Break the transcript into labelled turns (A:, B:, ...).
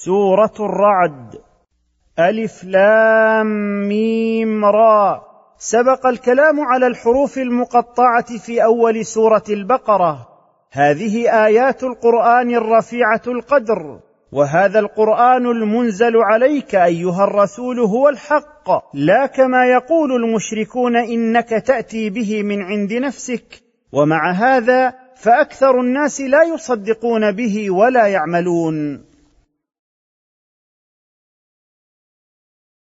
A: سورة الرعد. ألف لام ميم را. سبق الكلام على الحروف المقطعة في أول سورة البقرة. هذه آيات القرآن الرفيعة القدر، وهذا القرآن المنزل عليك أيها الرسول هو الحق، لا كما يقول المشركون إنك تأتي به من عند نفسك. ومع هذا فأكثر الناس لا يصدقون به ولا يعملون.